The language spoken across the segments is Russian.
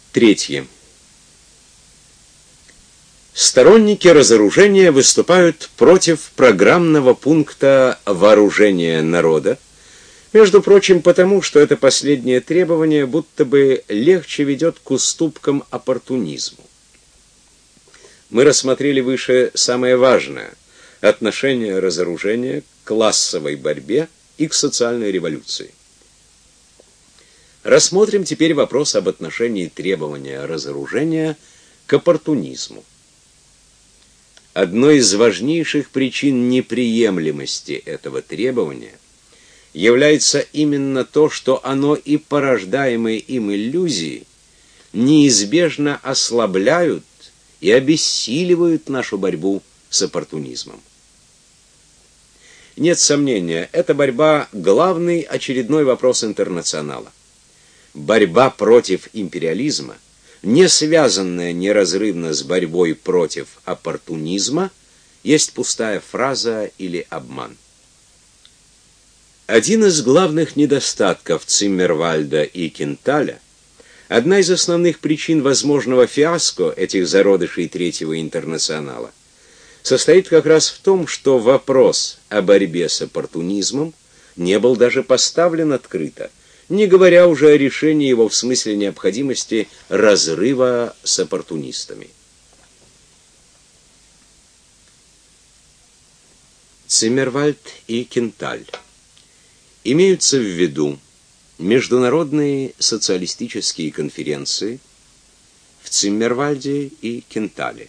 Третье. Сторонники разоружения выступают против программного пункта вооружения народа, между прочим, потому, что это последнее требование будто бы легче ведет к уступкам оппортунизму. Мы рассмотрели выше самое важное – отношение разоружения к классовой борьбе и к социальной революции. Рассмотрим теперь вопрос об отношении требования разоружения к оппортунизму. Одной из важнейших причин неприемлемости этого требования является именно то, что оно и порождаемые им иллюзии неизбежно ослабляют и обессиливают нашу борьбу с оппортунизмом. Нет сомнения, эта борьба – главный очередной вопрос интернационала. Борьба против империализма, не связанная неразрывно с борьбой против оппортунизма, есть пустая фраза или обман. Один из главных недостатков Циммервальда и Кенталя, одна из основных причин возможного фиаско этих зародышей Третьего интернационала, состоит как раз в том, что вопрос о борьбе с оппортунизмом не был даже поставлен открыто, не говоря уже о решении его в смысле необходимости разрыва с оппортунистами. Циммервальд и Кенталь. Имеются в виду международные социалистические конференции в Циммервальде и Кентале.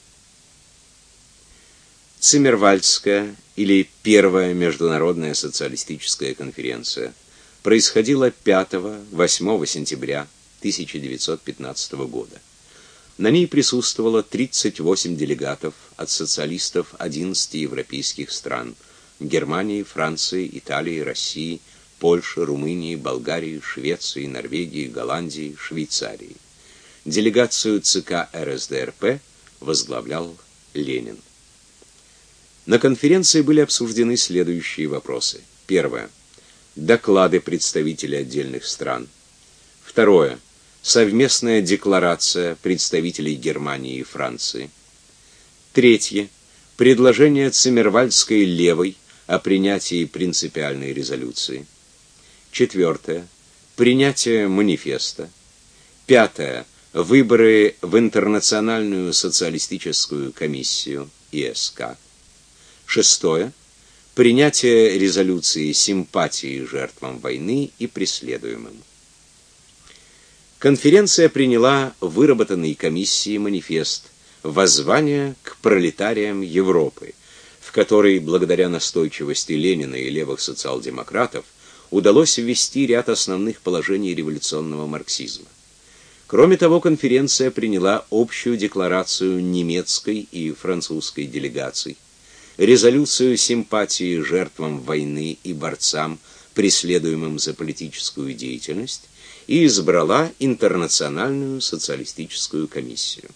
Циммервальдская или Первая международная социалистическая конференция происходила 5-8 сентября 1915 года. На ней присутствовало 38 делегатов от социалистов 11 европейских стран: Германии, Франции, Италии, России, Польши, Румынии, Болгарии, Швеции, Норвегии, Голландии, Швейцарии. Делегацию ЦК РСДРП возглавлял Ленин. На конференции были обсуждены следующие вопросы. Первое. Доклады представителей отдельных стран. Второе. Совместная декларация представителей Германии и Франции. Третье. Предложение Циммервальдской левой о принятии принципиальной резолюции. Четвертое. Принятие манифеста. Пятое. Выборы в Интернациональную социалистическую комиссию ИСК. Шестое. Принятие резолюции симпатии жертвам войны и преследуемым. Конференция приняла выработанный комиссией манифест «Воззвание к пролетариям Европы», в который, благодаря настойчивости Ленина и левых социал-демократов, удалось ввести ряд основных положений революционного марксизма. Кроме того, конференция приняла общую декларацию немецкой и французской делегаций, резолюцию симпатии жертвам войны и борцам, преследуемым за политическую деятельность, и избрала Интернациональную социалистическую комиссию.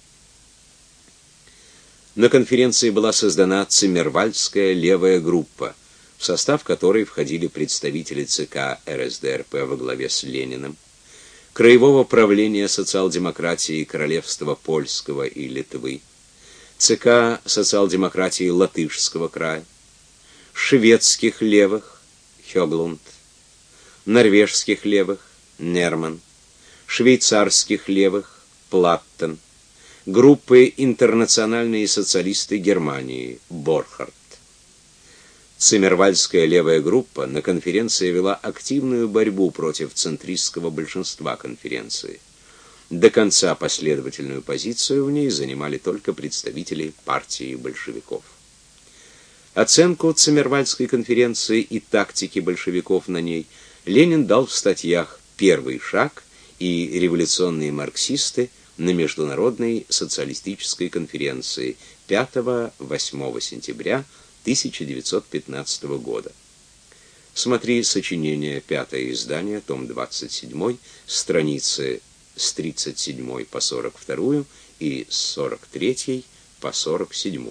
На конференции была создана Циммервальдская левая группа, в состав которой входили представители ЦК РСДРП во главе с Лениным, Краевого правления социал-демократии Королевства Польского и Литвы, ЦК социал-демократии Латышского края, шведских левых Хёглунд, норвежских левых Нерман, швейцарских левых Платтен, группы «Интернациональные социалисты Германии» Борхард. Циммервальдская левая группа на конференции вела активную борьбу против центристского большинства конференции. До конца последовательную позицию в ней занимали только представители партии большевиков. Оценку Циммервальдской конференции и тактики большевиков на ней Ленин дал в статьях «Первый шаг» и «Революционные марксисты» на Международной социалистической конференции 5-8 сентября 1915 года. Смотри сочинение, 5-е издание, том 27, страницы с 37 по 42 и с 43 по 47.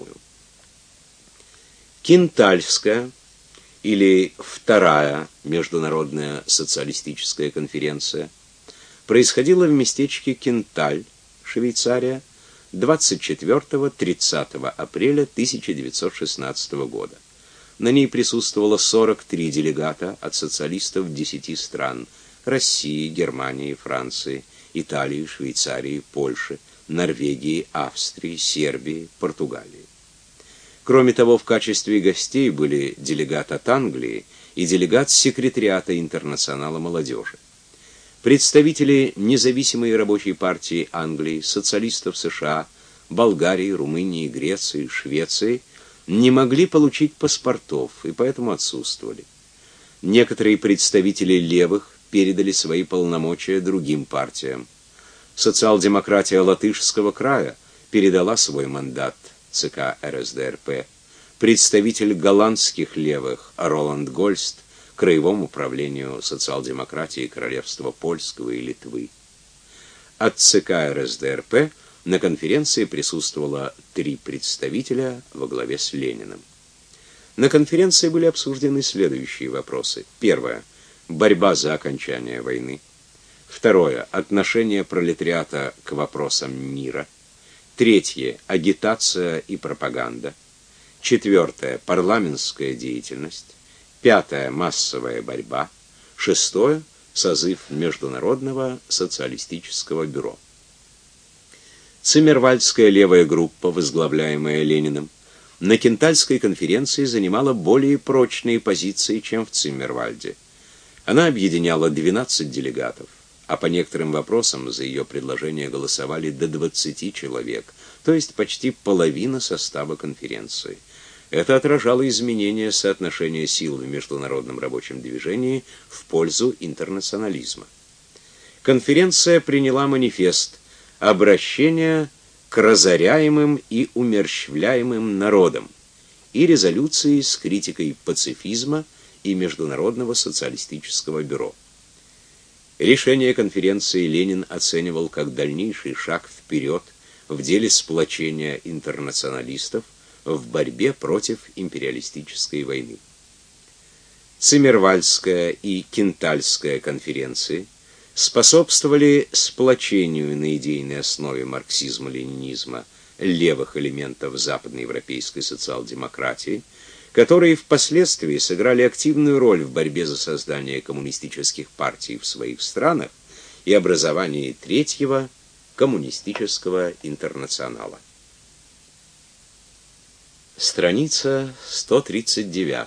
Кентальская или Вторая международная социалистическая конференция происходила в местечке Кенталь, Швейцария, 24-30 апреля 1916 года. На ней присутствовало 43 делегата от социалистов 10 стран: России, Германии, Франции, Италии, Швейцарии, Польши, Норвегии, Австрии, Сербии, Португалии. Кроме того, в качестве гостей были делегат от Англии и делегат секретариата Интернационала молодежи. Представители независимой рабочей партии Англии, социалистов США, Болгарии, Румынии, Греции, Швеции не могли получить паспортов и поэтому отсутствовали. Некоторые представители левых передали свои полномочия другим партиям. Социал-демократия Латышского края передала свой мандат ЦК РСДРП. Представитель голландских левых Роланд Гольст Краевому управлению социал-демократии Королевства Польского и Литвы. От ЦК РСДРП на конференции присутствовало 3 представителя во главе с Лениным. На конференции были обсуждены следующие вопросы. Первое. Борьба за окончание войны. Второе. Отношение пролетариата к вопросам мира. Третье. Агитация и пропаганда. Четвертое. Парламентская деятельность. Пятое. Массовая борьба. Шестое. Созыв Международного социалистического бюро. Циммервальдская левая группа, возглавляемая Лениным, на Кентальской конференции занимала более прочные позиции, чем в Циммервальде. Она объединяла 12 делегатов, а по некоторым вопросам за ее предложение голосовали до 20 человек, то есть почти половина состава конференции. Это отражало изменение соотношения сил в международном рабочем движении в пользу интернационализма. Конференция приняла манифест «Обращение к разоряемым и умерщвляемым народам» и резолюции с критикой пацифизма и Международного социалистического бюро. Решение конференции Ленин оценивал как дальнейший шаг вперед в деле сплочения интернационалистов в борьбе против империалистической войны. Циммервальдская и Кентальская конференции способствовали сплочению на идейной основе марксизма-ленинизма левых элементов западноевропейской социал-демократии, которые впоследствии сыграли активную роль в борьбе за создание коммунистических партий в своих странах и образовании Третьего коммунистического интернационала. Страница 139.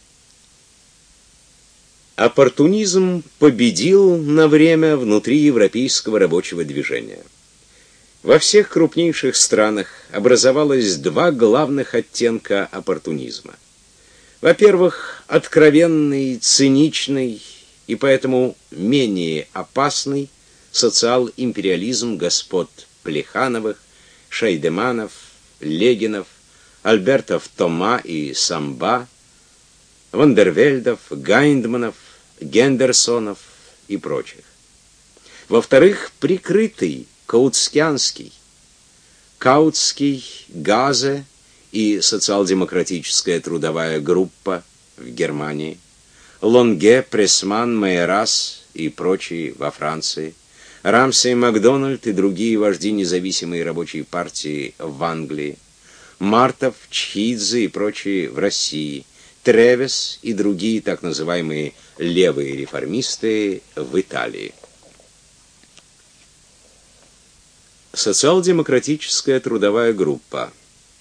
Оппортунизм победил на время внутри европейского рабочего движения. Во всех крупнейших странах образовалось 2 главных оттенка оппортунизма. Во-первых, откровенный, циничный и поэтому менее опасный социал-империализм господ Плехановых, Шейдеманов, Легинов, Альбертов Тома и Самба, Вандервельдов, Гайндманов, Гендерсонов и прочих. Во-вторых, прикрытый, каутскианский, Каутский, Газе и социал-демократическая трудовая группа в Германии, Лонге, Прессман, Мейерас и прочие во Франции, Рамсей Макдональд и другие вожди независимой рабочей партии в Англии, Мартов, Чхидзе и прочие в России, Тревес и другие так называемые левые реформисты в Италии. Социал-демократическая трудовая группа.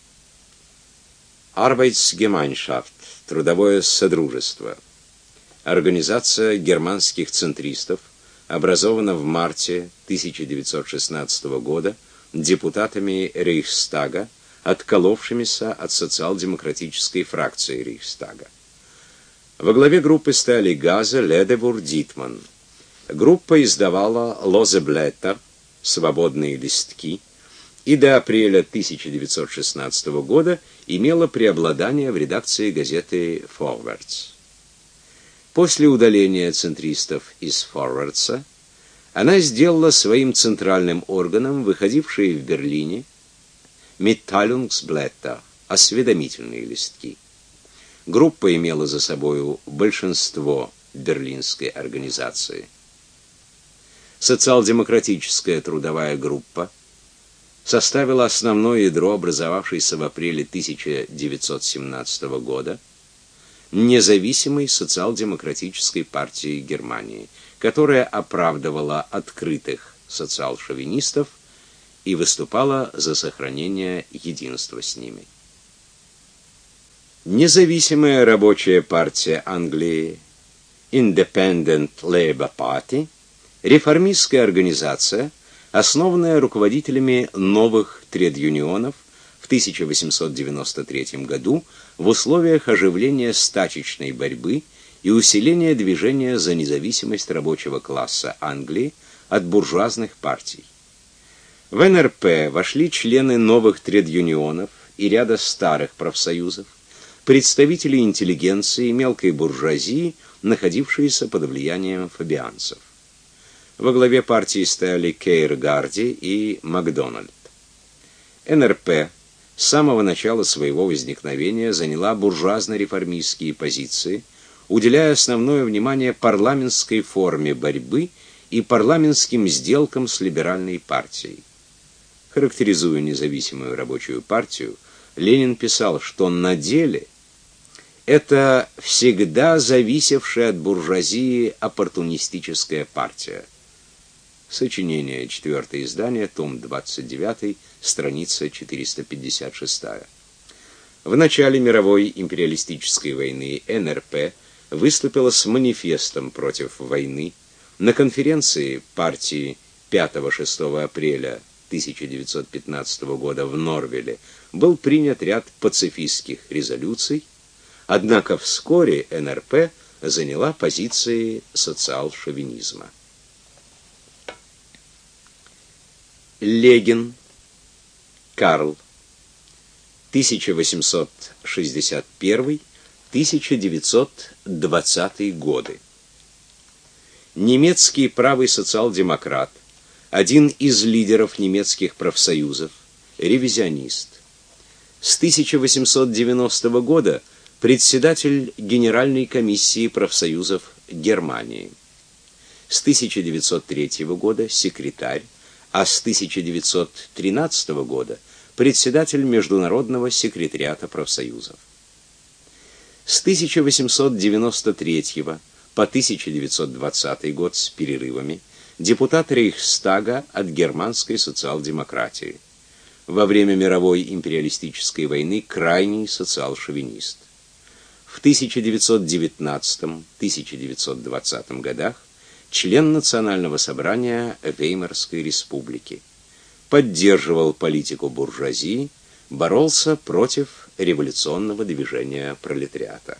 Arbeitsgemeinschaft, трудовое содружество. Организация германских центристов, образована в марте 1916 года депутатами Рейхстага, отколовшимися от социал-демократической фракции Рейхстага. Во главе группы стали Газе, Ледевур, Дитман. Группа издавала Лозеблеттер, свободные листки, и до апреля 1916 года имела преобладание в редакции газеты «Форвардс». После удаления центристов из «Форвардса» она сделала своим центральным органом выходившие в Берлине Mitteilungsblätter, осведомительные листки. Группа имела за собою большинство берлинской организации. Социал-демократическая трудовая группа составила основное ядро образовавшейся в апреле 1917 года независимой социал-демократической партии Германии, которая оправдывала открытых социал-шовинистов и выступала за сохранение единства с ними. Независимая рабочая партия Англии, Independent Labour Party, реформистская организация, основанная руководителями новых тред-юнионов в 1893 году в условиях оживления стачечной борьбы и усиления движения за независимость рабочего класса Англии от буржуазных партий. В НРП вошли члены новых тред-юнионов и ряда старых профсоюзов, представители интеллигенции и мелкой буржуазии, находившиеся под влиянием фабианцев. Во главе партии стояли Кейр Гарди и Макдональд. НРП с самого начала своего возникновения заняла буржуазно-реформистские позиции, уделяя основное внимание парламентской форме борьбы и парламентским сделкам с либеральной партией. Характеризуя независимую рабочую партию, Ленин писал, что на деле это всегда зависевшая от буржуазии оппортунистическая партия. Сочинение, 4-е издание, том 29, страница 456. В начале мировой империалистической войны НРП выступила с манифестом против войны. На конференции партии 5-6 апреля 1915 года в Норвилле был принят ряд пацифистских резолюций, однако вскоре НРП заняла позиции социал-шовинизма. Легин Карл, 1861-1920 годы. Немецкий правый социал-демократ, один из лидеров немецких профсоюзов, ревизионист. С 1890 года председатель Генеральной комиссии профсоюзов Германии. С 1903 года секретарь, а с 1913 года председатель Международного секретариата профсоюзов. С 1893 по 1920 год с перерывами депутат Рейхстага от германской социал-демократии. Во время мировой империалистической войны крайний социал-шовинист. В 1919-1920 годах член Национального собрания Веймарской республики. Поддерживал политику буржуазии, боролся против революционного движения пролетариата.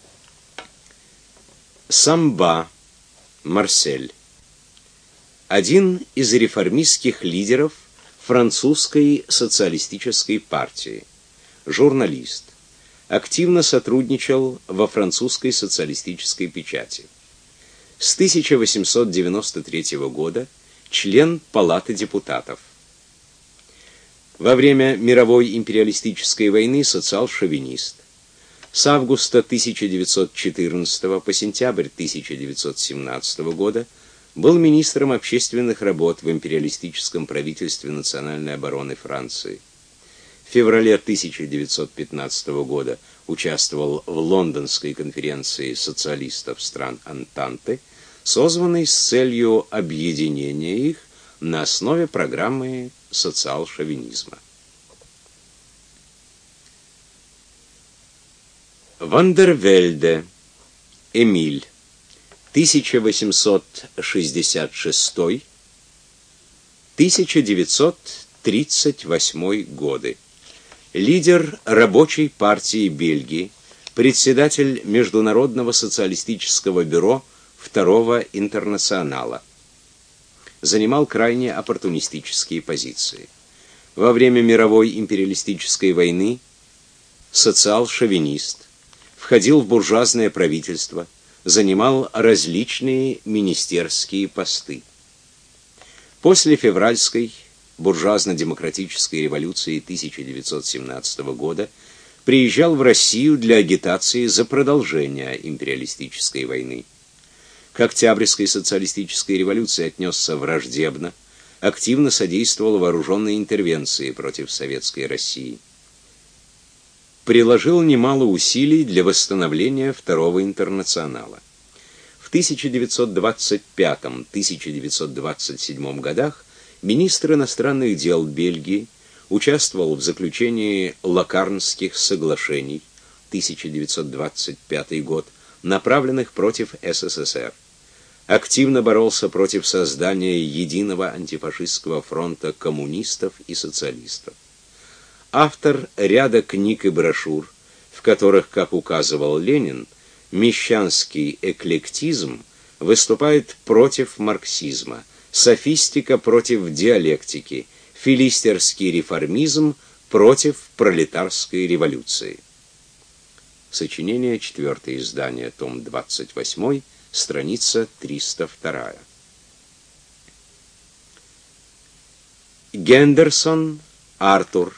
Самба Марсель. Один из реформистских лидеров французской социалистической партии. Журналист. Активно сотрудничал во французской социалистической печати. С 1893 года член Палаты депутатов. Во время мировой империалистической войны социал-шовинист. С августа 1914 по сентябрь 1917 года был министром общественных работ в империалистическом правительстве национальной обороны Франции. В феврале 1915 года участвовал в Лондонской конференции социалистов стран Антанты, созванной с целью объединения их на основе программы социал-шовинизма. Вандервельде Эмиль, 1866-1938 годы. Лидер рабочей партии Бельгии, председатель Международного социалистического бюро Второго интернационала. Занимал крайне оппортунистические позиции. Во время мировой империалистической войны социал-шовинист, входил в буржуазное правительство, занимал различные министерские посты. После февральской буржуазно-демократической революции 1917 года приезжал в Россию для агитации за продолжение империалистической войны. К Октябрьской социалистической революции отнесся враждебно, активно содействовал вооруженной интервенции против советской России. Приложил немало усилий для восстановления Второго интернационала. В 1925-1927 годах министр иностранных дел Бельгии участвовал в заключении Локарнских соглашений 1925 год, направленных против СССР. Активно боролся против создания единого антифашистского фронта коммунистов и социалистов. Автор ряда книг и брошюр, в которых, как указывал Ленин, мещанский эклектизм выступает против марксизма, софистика против диалектики, филистерский реформизм против пролетарской революции. Сочинение, 4-е издание, том 28, страница 302. Гендерсон Артур,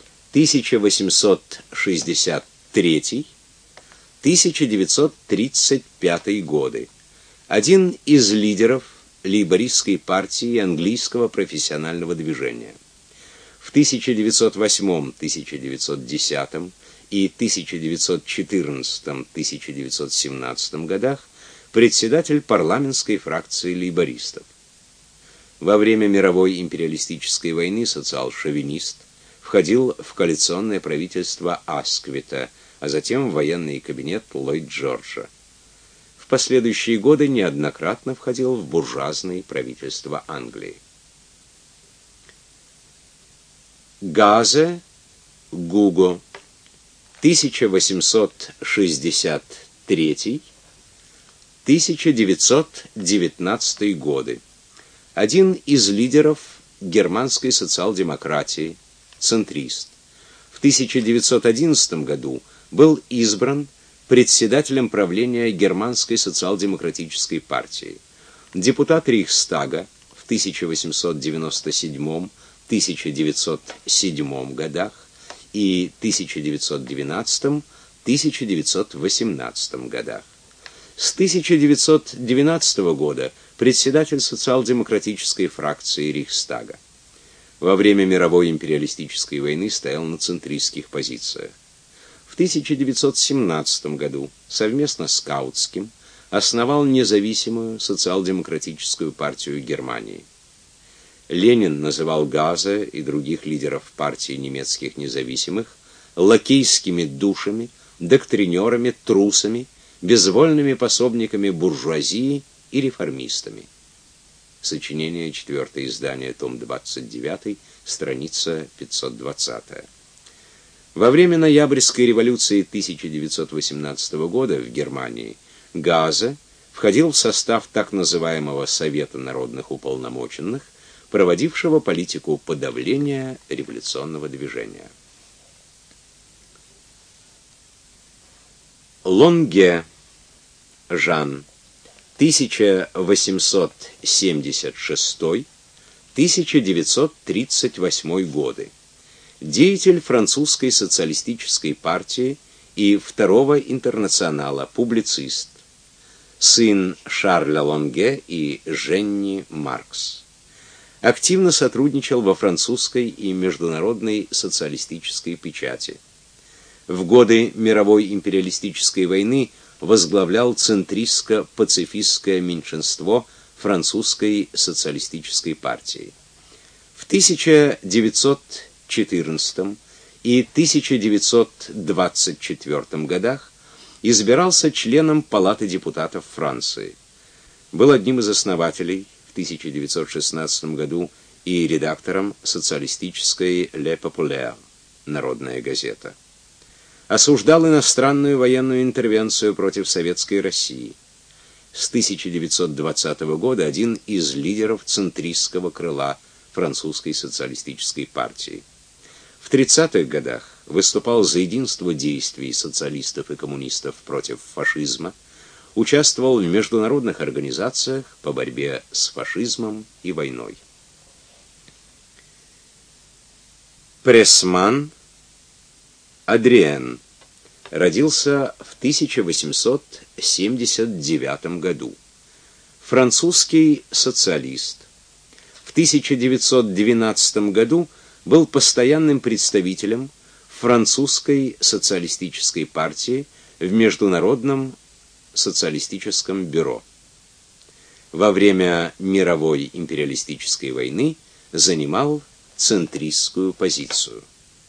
1863-1935 годы. Один из лидеров лейбористской партии и английского профессионального движения. В 1908, 1910 и 1914-1917 годах председатель парламентской фракции лейбористов. Во время мировой империалистической войны социал-шовинист, входил в коалиционное правительство Асквита, а затем в военный кабинет Ллойд-Джорджа. В последующие годы неоднократно входил в буржуазные правительства Англии. Газе Гуго, 1863-1919 годы. Один из лидеров германской социал-демократии, центрист. В 1911 году был избран председателем правления Германской социал-демократической партии. Депутат Рейхстага в 1897-1907 годах и 1912-1918 годах. С 1912 года председатель социал-демократической фракции Рейхстага. Во время мировой империалистической войны стоял на центристских позициях. В 1917 году совместно с Каутским основал независимую социал-демократическую партию Германии. Ленин называл Газа и других лидеров партии немецких независимых лакейскими душами, доктринерами, трусами, безвольными пособниками буржуазии и реформистами. Сочинение, 4-е издание, том 29, страница 520. Во время Ноябрьской революции 1918 года в Германии Газа входил в состав так называемого Совета народных уполномоченных, проводившего политику подавления революционного движения. Лонге Жан, 1876-1938 годы. Деятель французской социалистической партии и Второго интернационала, публицист. Сын Шарля Лонге и Женни Маркс. Активно сотрудничал во французской и международной социалистической печати. В годы мировой империалистической войны возглавлял центристско-пацифистское меньшинство французской социалистической партии. В 1914 и 1924 годах избирался членом Палаты депутатов Франции. Был одним из основателей в 1916 году и редактором социалистической «Le Populaire» «Народная газета». Осуждал иностранную военную интервенцию против советской России. С 1920 года один из лидеров центристского крыла французской социалистической партии. В 30-х годах выступал за единство действий социалистов и коммунистов против фашизма, участвовал в международных организациях по борьбе с фашизмом и войной. Прессман Адриен родился в 1879 году. французский социалист. В 1912 году был постоянным представителем французской социалистической партии в Международном социалистическом бюро. Во время мировой империалистической войны занимал центристскую позицию.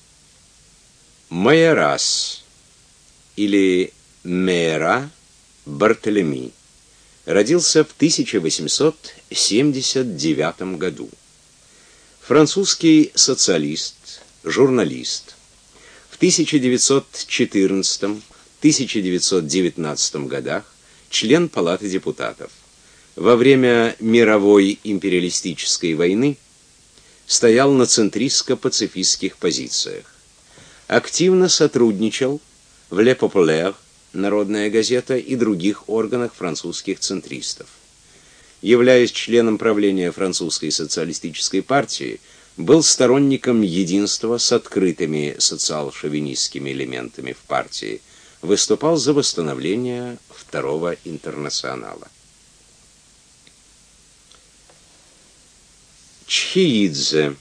Майорас или Мейра Бартолеми родился в 1879 году. Французский социалист, журналист. В 1914-1919 годах член Палаты депутатов. Во время мировой империалистической войны стоял на центристско-пацифистских позициях. Активно сотрудничал в Le Populaire, Народная газета, и других органах французских центристов. Являясь членом правления французской социалистической партии, был сторонником единства с открытыми социал-шовинистскими элементами в партии, выступал за восстановление Второго интернационала. Чхеидзе,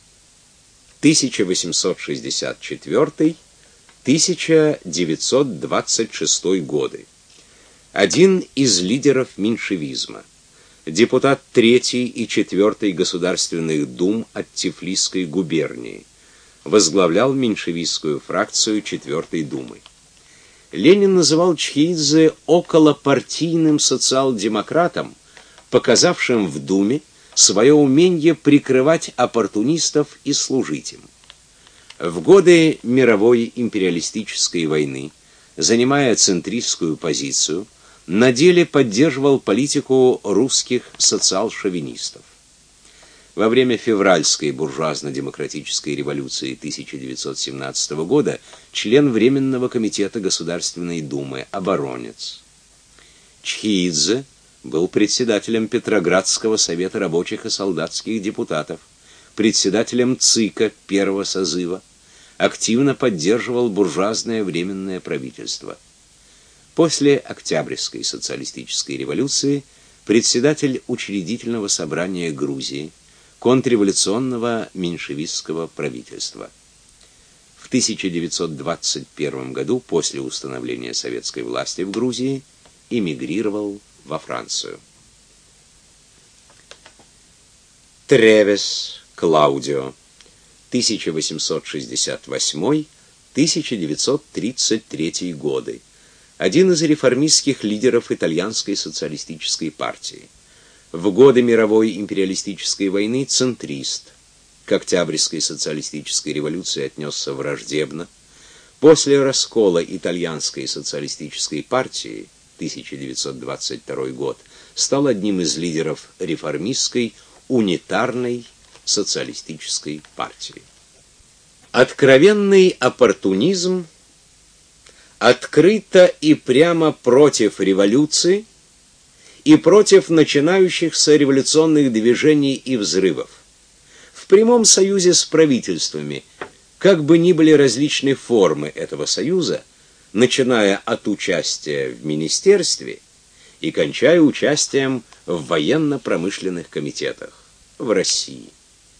1864-1926 годы. Один из лидеров меньшевизма. Депутат 3-й и 4-й Государственных дум от Тифлисской губернии. Возглавлял меньшевистскую фракцию 4-й думы. Ленин называл Чхеидзе околопартийным социал-демократом, показавшим в Думе свое умение прикрывать оппортунистов и служить им. В годы мировой империалистической войны, занимая центристскую позицию, на деле поддерживал политику русских социал-шовинистов. Во время февральской буржуазно-демократической революции 1917 года член Временного комитета Государственной думы, оборонец. Чхеидзе был председателем Петроградского совета рабочих и солдатских депутатов, председателем ЦИКа первого созыва, активно поддерживал буржуазное временное правительство. После Октябрьской социалистической революции председатель Учредительного собрания Грузии, контрреволюционного меньшевистского правительства. В 1921 году, после установления советской власти в Грузии, эмигрировал во Францию. Тревес Клаудио, 1868-1933 годы. Один из реформистских лидеров итальянской социалистической партии. В годы мировой империалистической войны центрист. К Октябрьской социалистической революции отнесся враждебно. После раскола итальянской социалистической партии 1922 год стал одним из лидеров реформистской унитарной социалистической партии. Откровенный оппортунизм, открыто и прямо против революции и против начинающихся революционных движений и взрывов. В прямом союзе с правительствами, как бы ни были различные формы этого союза, начиная от участия в министерстве и кончая участием в военно-промышленных комитетах в России.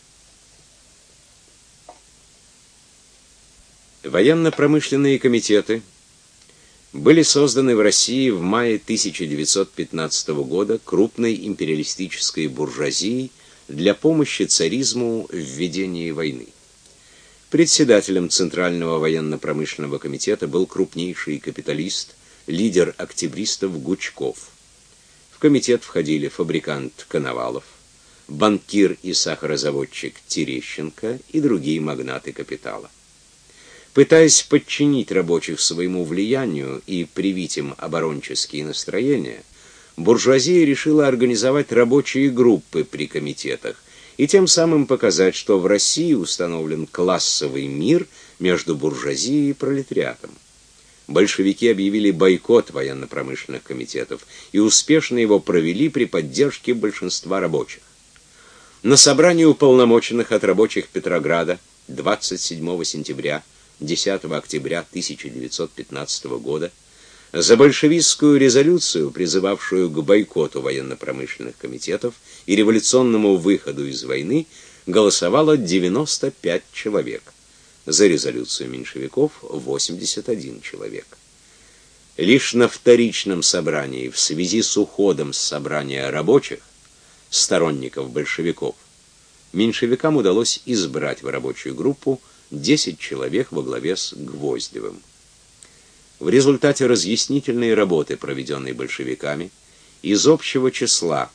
Военно-промышленные комитеты были созданы в России в мае 1915 года крупной империалистической буржуазией для помощи царизму в ведении войны. Председателем Центрального военно-промышленного комитета был крупнейший капиталист, лидер октябристов Гучков. В комитет входили фабрикант Коновалов, банкир и сахарозаводчик Терещенко и другие магнаты капитала. Пытаясь подчинить рабочих своему влиянию и привить им оборонческие настроения, буржуазия решила организовать рабочие группы при комитетах и тем самым показать, что в России установлен классовый мир между буржуазией и пролетариатом. Большевики объявили бойкот военно-промышленных комитетов и успешно его провели при поддержке большинства рабочих. На собрании уполномоченных от рабочих Петрограда 27 сентября 10 октября 1915 года За большевистскую резолюцию, призывавшую к бойкоту военно-промышленных комитетов и революционному выходу из войны, голосовало 95 человек. За резолюцию меньшевиков 81 человек. Лишь на вторичном собрании в связи с уходом с собрания рабочих, сторонников большевиков, меньшевикам удалось избрать в рабочую группу 10 человек во главе с Гвоздевым. В результате разъяснительной работы, проведенной большевиками, из общего числа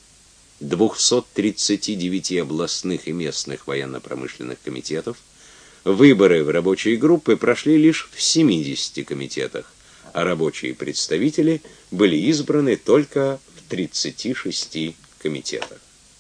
239 областных и местных военно-промышленных комитетов выборы в рабочие группы прошли лишь в 70 комитетах, а рабочие представители были избраны только в 36 комитетах.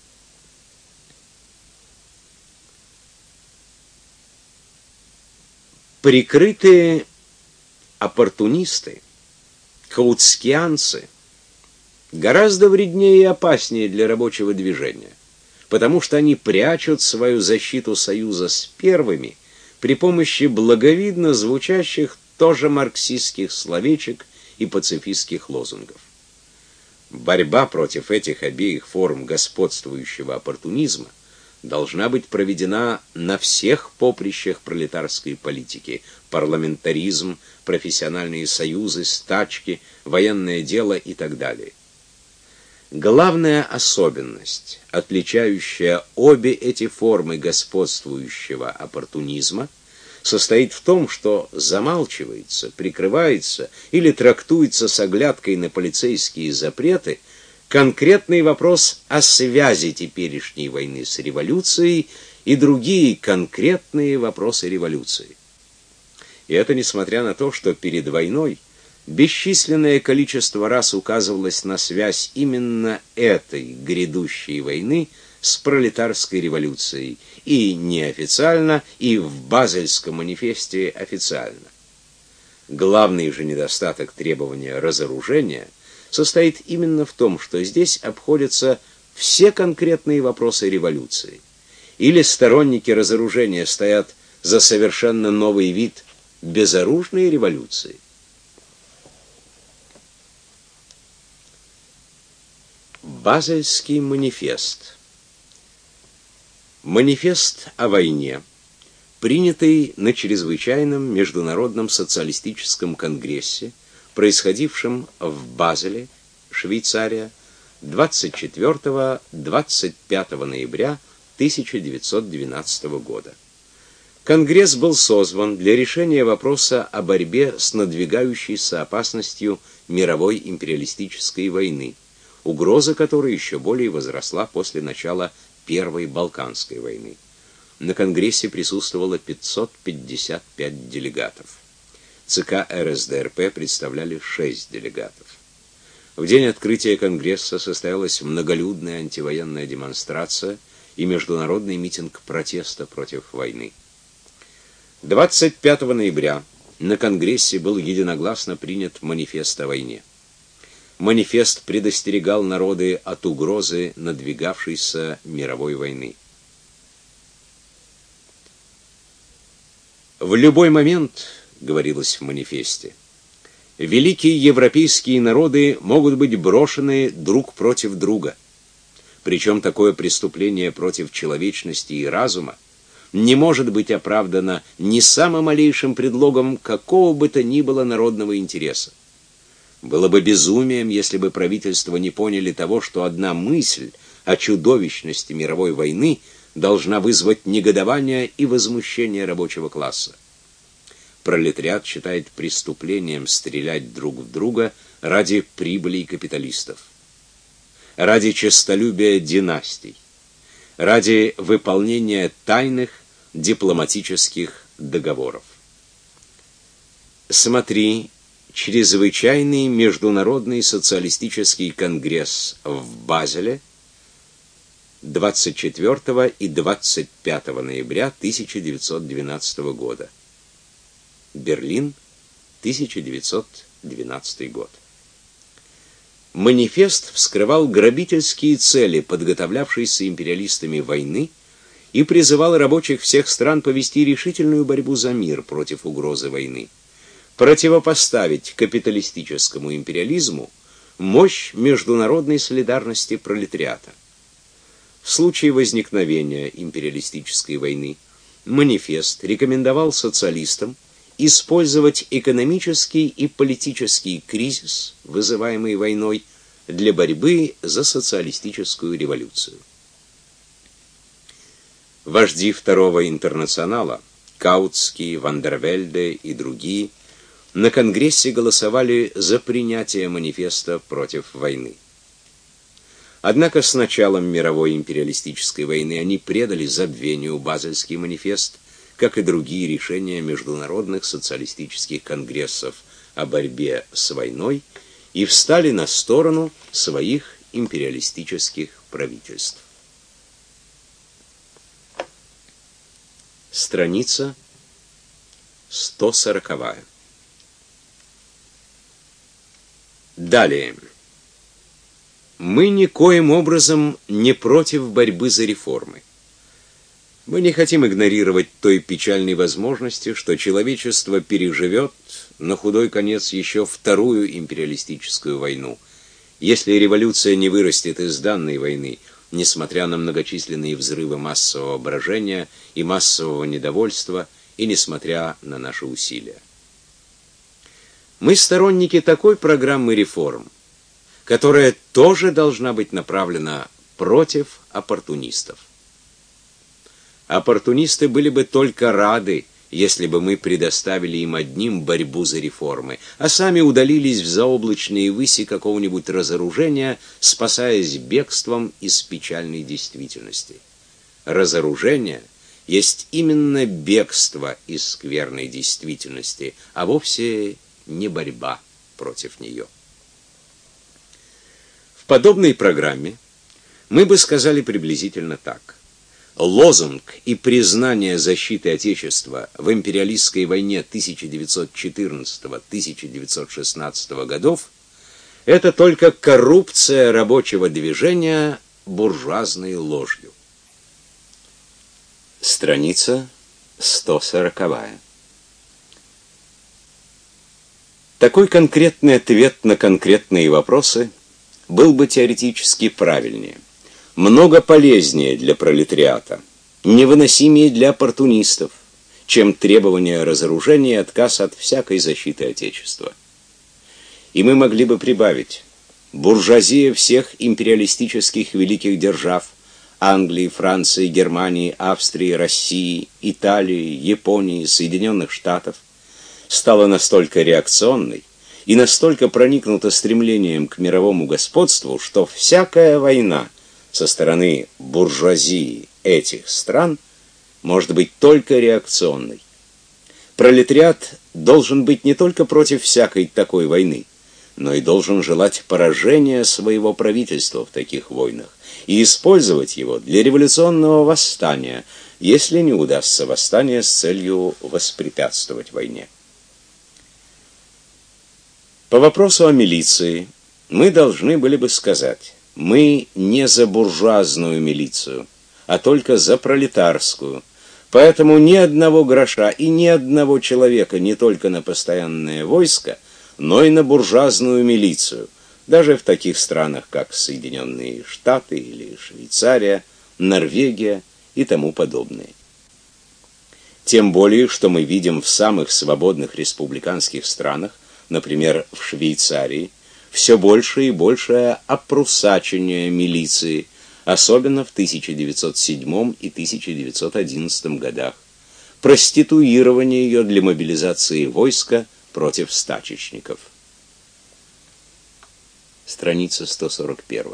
Прикрытые оппортунисты, каутскианцы, гораздо вреднее и опаснее для рабочего движения, потому что они прячут свою защиту союза с первыми при помощи благовидно звучащих тоже марксистских словечек и пацифистских лозунгов. Борьба против этих обеих форм господствующего оппортунизма должна быть проведена на всех поприщах пролетарской политики: парламентаризм, профессиональные союзы, стачки, военное дело и так далее. Главная особенность, отличающая обе эти формы господствующего оппортунизма, состоит в том, что замалчивается, прикрывается или трактуется с оглядкой на полицейские запреты конкретный вопрос о связи теперешней войны с революцией и другие конкретные вопросы революции. И это несмотря на то, что перед войной бесчисленное количество раз указывалось на связь именно этой грядущей войны с пролетарской революцией, и неофициально, и в Базельском манифесте официально. Главный же недостаток требования разоружения состоит именно в том, что здесь обходятся все конкретные вопросы революции. Или сторонники разоружения стоят за совершенно новый вид безоружной революции. Базельский манифест. Манифест о войне, принятый на чрезвычайном международном социалистическом конгрессе, происходившем в Базеле, Швейцария, 24-25 ноября 1912 года. Конгресс был созван для решения вопроса о борьбе с надвигающейся опасностью мировой империалистической войны, угроза которой еще более возросла после начала Первой Балканской войны. На конгрессе присутствовало 555 делегатов. ЦК РСДРП представляли 6 делегатов. В день открытия конгресса состоялась многолюдная антивоенная демонстрация и международный митинг протеста против войны. 25 ноября на конгрессе был единогласно принят манифест о войне. Манифест предостерегал народы от угрозы надвигавшейся мировой войны. В любой момент, говорилось в манифесте, великие европейские народы могут быть брошены друг против друга. Причем такое преступление против человечности и разума не может быть оправдано ни самым малейшим предлогом какого бы то ни было народного интереса. Было бы безумием, если бы правительства не поняли того, что одна мысль о чудовищности мировой войны должна вызвать негодование и возмущение рабочего класса. Пролетариат считает преступлением стрелять друг в друга ради прибыли капиталистов, ради честолюбия династий, ради выполнения тайных дипломатических договоров. Смотри Чрезвычайный международный социалистический конгресс в Базеле 24 и 25 ноября 1912 года. Берлин, 1912 год. Манифест вскрывал грабительские цели подготовлявшейся империалистами войны и призывал рабочих всех стран повести решительную борьбу за мир против угрозы войны. противопоставить капиталистическому империализму мощь международной солидарности пролетариата. В случае возникновения империалистической войны манифест рекомендовал социалистам использовать экономический и политический кризис, вызываемый войной, для борьбы за социалистическую революцию. Вожди Второго интернационала, Каутский, Вандервельде и другие, на Конгрессе голосовали за принятие манифеста против войны. Однако с началом мировой империалистической войны они предали забвению Базельский манифест, как и другие решения международных социалистических конгрессов о борьбе с войной, и встали на сторону своих империалистических правительств. Страница 140. Далее. Мы никоим образом не против борьбы за реформы. Мы не хотим игнорировать той печальной возможности, что человечество переживет на худой конец еще вторую империалистическую войну, если революция не вырастет из данной войны, несмотря на многочисленные взрывы массового брожения и массового недовольства, и несмотря на наши усилия. Мы сторонники такой программы реформ, которая тоже должна быть направлена против оппортунистов. Оппортунисты были бы только рады, если бы мы предоставили им одним борьбу за реформы, а сами удалились в заоблачные выси какого-нибудь разоружения, спасаясь бегством из печальной действительности. Разоружение есть именно бегство из скверной действительности, а вовсе не борьба против нее. В подобной программе мы бы сказали приблизительно так. Лозунг и признание защиты Отечества в империалистской войне 1914-1916 годов – это только коррупция рабочего движения буржуазной ложью. Страница 140. Такой конкретный ответ на конкретные вопросы был бы теоретически правильнее, много полезнее для пролетариата, невыносимее для оппортунистов, чем требование разоружения и отказ от всякой защиты Отечества. И мы могли бы прибавить: буржуазия всех империалистических великих держав Англии, Франции, Германии, Австрии, России, Италии, Японии, Соединенных Штатов стала настолько реакционной и настолько проникнута стремлением к мировому господству, что всякая война со стороны буржуазии этих стран может быть только реакционной. Пролетариат должен быть не только против всякой такой войны, но и должен желать поражения своего правительства в таких войнах и использовать его для революционного восстания, если не удастся восстание с целью воспрепятствовать войне. По вопросу о милиции мы должны были бы сказать: мы не за буржуазную милицию, а только за пролетарскую. Поэтому ни одного гроша и ни одного человека не только на постоянное войско, но и на буржуазную милицию, даже в таких странах, как Соединенные Штаты или Швейцария, Норвегия и тому подобное. Тем более, что мы видим в самых свободных республиканских странах, например, в Швейцарии, все больше и большее опруссачение милиции, особенно в 1907 и 1911 годах, проституирование ее для мобилизации войска против стачечников. Страница 141.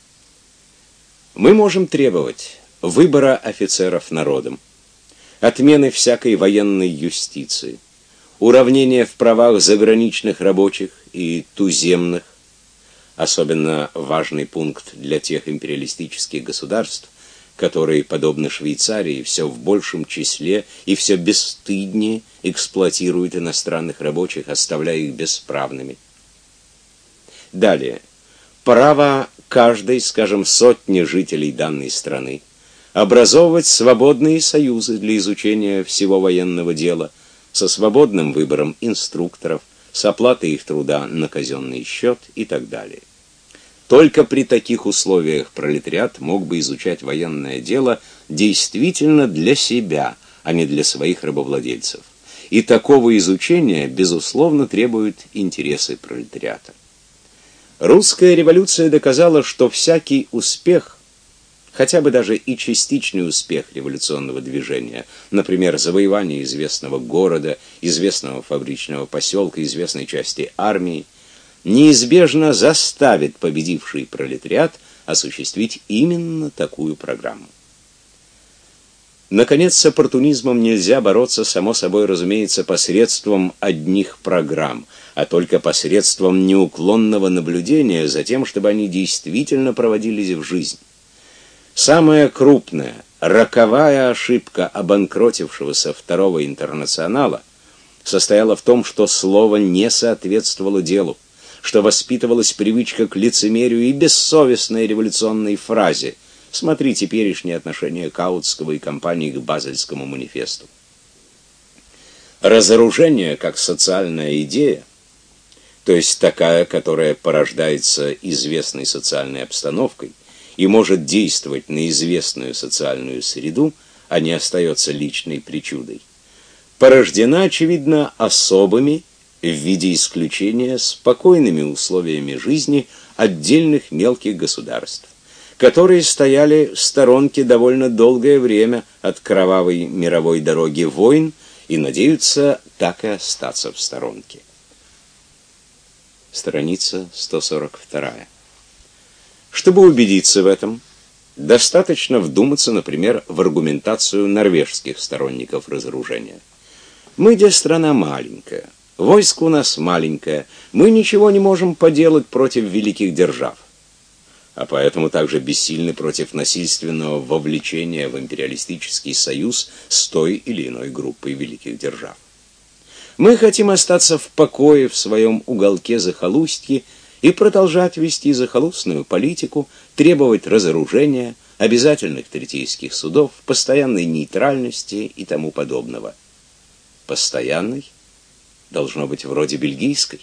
Мы можем требовать выбора офицеров народом, отмены всякой военной юстиции, уравнения в правах заграничных рабочих и туземных, особенно важный пункт для тех империалистических государств, которые, подобно Швейцарии, все в большем числе и все бесстыднее эксплуатируют иностранных рабочих, оставляя их бесправными. Далее. Право каждой, скажем, сотни жителей данной страны образовывать свободные союзы для изучения всего военного дела, со свободным выбором инструкторов, с оплатой их труда на казенный счет и так далее. Только при таких условиях пролетариат мог бы изучать военное дело действительно для себя, а не для своих рабовладельцев. И такого изучения, безусловно, требуют интересы пролетариата. Русская революция доказала, что всякий успех, хотя бы даже и частичный успех революционного движения, например, завоевание известного города, известного фабричного поселка, известной части армии, неизбежно заставит победивший пролетариат осуществить именно такую программу. Наконец, с оппортунизмом нельзя бороться, само собой разумеется, посредством одних программ, а только посредством неуклонного наблюдения за тем, чтобы они действительно проводились в жизнь. Самая крупная, роковая ошибка обанкротившегося Второго интернационала состояла в том, что слово не соответствовало делу, что воспитывалась привычка к лицемерию и бессовестной революционной фразе. Смотри теперешнее отношение Каутского и компании к Базельскому манифесту. Разоружение как социальная идея, то есть такая, которая порождается известной социальной обстановкой и может действовать на известную социальную среду, а не остается личной причудой, порождена, очевидно, особыми, в виде исключения, спокойными условиями жизни отдельных мелких государств, которые стояли в сторонке довольно долгое время от кровавой мировой дороги войн и надеются так и остаться в сторонке. Страница 142. Чтобы убедиться в этом, достаточно вдуматься, например, в аргументацию норвежских сторонников разоружения. Мы, где страна маленькая, войско у нас маленькое, мы ничего не можем поделать против великих держав, а поэтому также бессильны против насильственного вовлечения в империалистический союз с той или иной группой великих держав. Мы хотим остаться в покое в своем уголке захолустья и продолжать вести захолустную политику, требовать разоружения, обязательных третейских судов, постоянной нейтральности и тому подобного. Постоянной должно быть вроде бельгийской.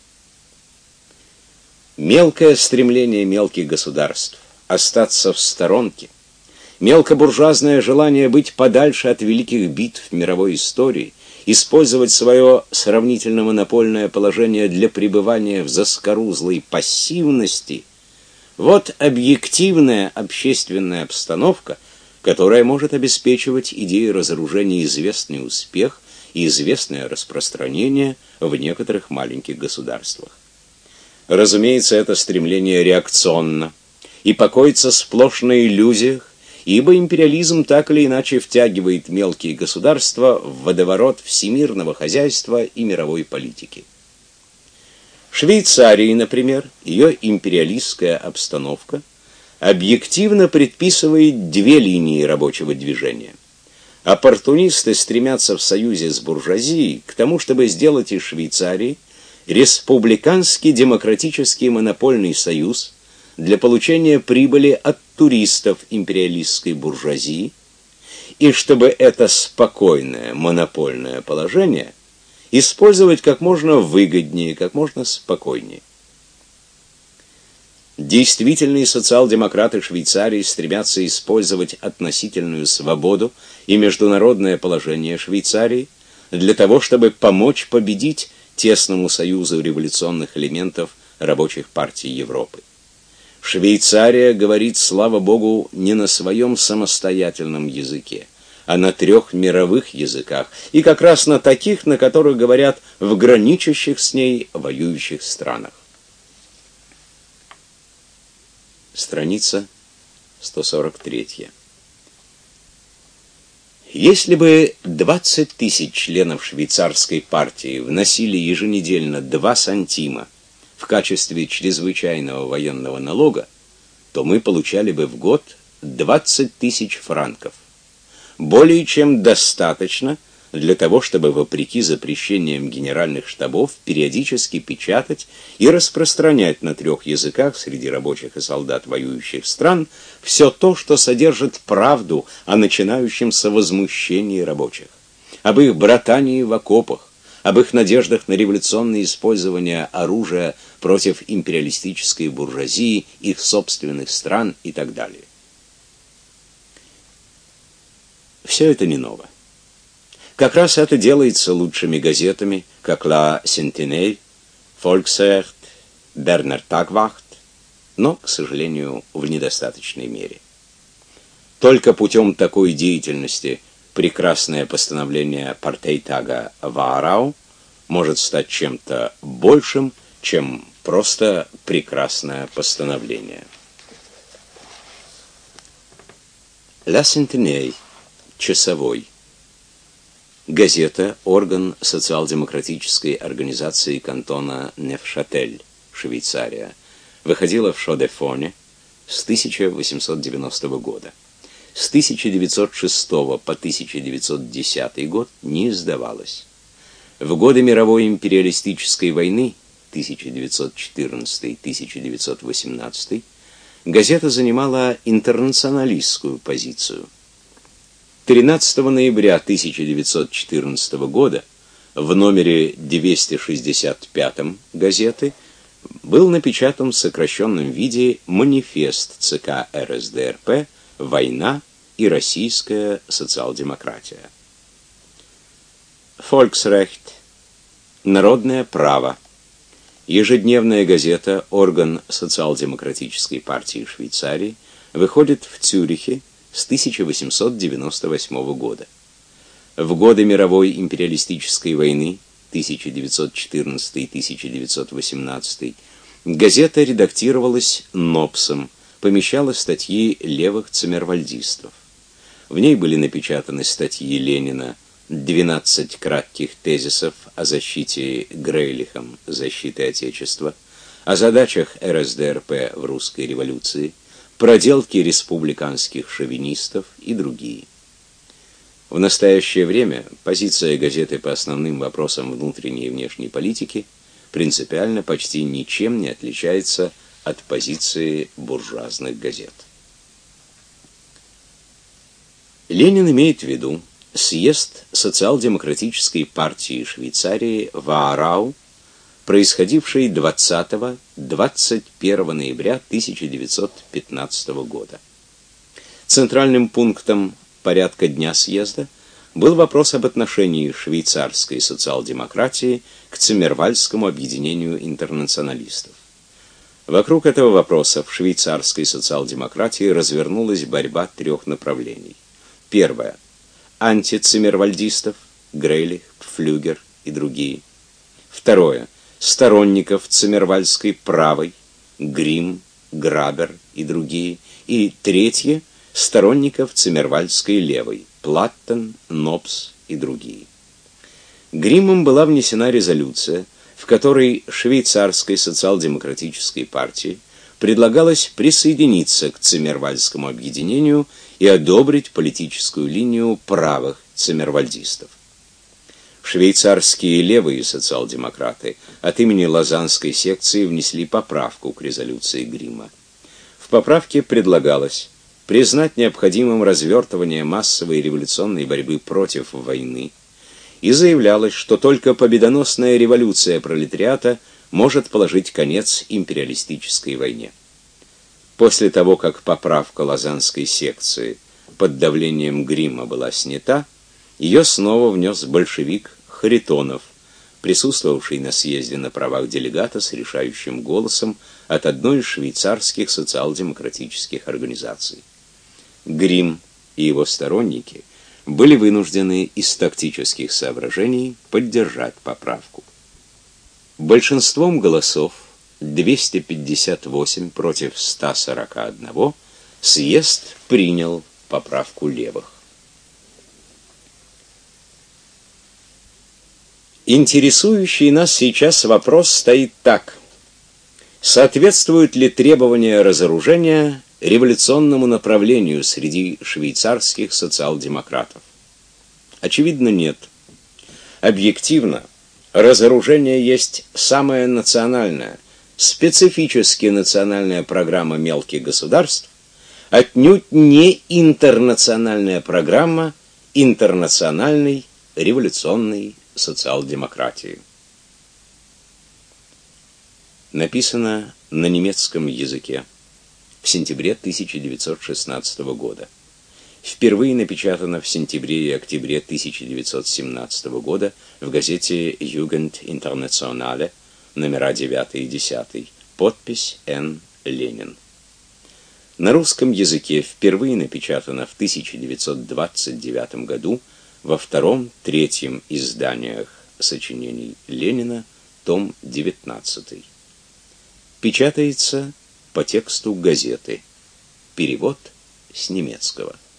Мелкое стремление мелких государств остаться в сторонке, мелкобуржуазное желание быть подальше от великих битв мировой истории, использовать свое сравнительно монопольное положение для пребывания в заскорузлой пассивности — вот объективная общественная обстановка, которая может обеспечивать идеи разоружения известный успех и известное распространение в некоторых маленьких государствах. Разумеется, это стремление реакционно и покоится сплошь на иллюзиях, ибо империализм так или иначе втягивает мелкие государства в водоворот всемирного хозяйства и мировой политики. Швейцарии, например, ее империалистская обстановка объективно предписывает две линии рабочего движения. Оппортунисты стремятся в союзе с буржуазией к тому, чтобы сделать из Швейцарии республиканский демократический монопольный союз для получения прибыли от туристов империалистской буржуазии, и чтобы это спокойное монопольное положение использовать как можно выгоднее, как можно спокойнее. Действительные социал-демократы Швейцарии стремятся использовать относительную свободу и международное положение Швейцарии для того, чтобы помочь победить тесному союзу революционных элементов рабочих партий Европы. Швейцария говорит, слава богу, не на своем самостоятельном языке, а на 3 мировых языках, и как раз на таких, на которых говорят в граничащих с ней воюющих странах. Страница 143. Если бы 20 тысяч членов швейцарской партии вносили еженедельно 2 сантима в качестве чрезвычайного военного налога, то мы получали бы в год 20 тысяч франков. Более чем достаточно для того, чтобы, вопреки запрещениям генеральных штабов, периодически печатать и распространять на 3 языках среди рабочих и солдат воюющих стран все то, что содержит правду о начинающемся возмущении рабочих. об их братании в окопах, об их надеждах на революционное использование оружия против империалистической буржуазии, их собственных стран и так далее. Все это не ново. Как раз это делается лучшими газетами, как «Ла Сентинель», «Volksrecht», «Бернер Тагвахт», но, к сожалению, в недостаточной мере. Только путем такой деятельности прекрасное постановление Партейтага Ваарау может стать чем-то большим, чем просто прекрасное постановление. «Ла Сентинель», «Часовой». Газета, орган социал-демократической организации кантона Невшатель, Швейцария, выходила в Шо-де-Фоне с 1890 года. С 1906 по 1910 год не издавалась. В годы мировой империалистической войны 1914-1918 газета занимала интернационалистскую позицию. 13 ноября 1914 года в номере 265 газеты был напечатан в сокращенном виде манифест ЦК РСДРП «Война и российская социал-демократия». Volksrecht, народное право. Ежедневная газета, орган социал-демократической партии Швейцарии, выходит в Цюрихе с 1898 года. В годы мировой империалистической войны 1914-1918 газета редактировалась Нопсом, помещала статьи левых циммервальдистов. В ней были напечатаны статьи Ленина «12 кратких тезисов о защите Грейлихом защиты Отечества», о задачах РСДРП в русской революции, проделки республиканских шовинистов и другие. В настоящее время позиция газеты по основным вопросам внутренней и внешней политики принципиально почти ничем не отличается от позиции буржуазных газет. Ленин имеет в виду съезд социал-демократической партии Швейцарии Ваарау, происходивший 20-21 ноября 1915 года. Центральным пунктом порядка дня съезда был вопрос об отношении швейцарской социал-демократии к циммервальдскому объединению интернационалистов. Вокруг этого вопроса в швейцарской социал-демократии развернулась борьба трех направлений. Первое – антициммервальдистов, Грейлих, Пфлюгер и другие. Второе – сторонников циммервальдской правой, Грим, Грабер и другие. И третье – сторонников циммервальдской левой, Платтен, Нопс и другие. Гримом была внесена резолюция, в которой швейцарской социал-демократической партии предлагалось присоединиться к циммервальдскому объединению и одобрить политическую линию правых циммервальдистов. Швейцарские левые социал-демократы от имени Лозаннской секции внесли поправку к резолюции Грима. В поправке предлагалось признать необходимым развертывание массовой революционной борьбы против войны, и заявлялось, что только победоносная революция пролетариата может положить конец империалистической войне. После того, как поправка Лозаннской секции под давлением Грима была снята, ее снова внес большевик Харитонов, присутствовавший на съезде на правах делегата с решающим голосом от одной из швейцарских социал-демократических организаций. Грим и его сторонники были вынуждены из тактических соображений поддержать поправку. Большинством голосов, 258 против 141, съезд принял поправку левых. Интересующий нас сейчас вопрос стоит так: соответствуют ли требования разоружения революционному направлению среди швейцарских социал-демократов? Очевидно, нет. Объективно, разоружение есть самая национальная, специфически национальная программа мелких государств, отнюдь не интернациональная программа интернациональной революционной социал-демократии. Написано на немецком языке в сентябре 1916 года. Впервые напечатано в сентябре и октябре 1917 года в газете Jugend Internationale, номера 9 и 10, подпись Н. Ленин. На русском языке впервые напечатано в 1929 году во втором-третьем изданиях сочинений Ленина, том 19. Печатается по тексту газеты. Перевод с немецкого.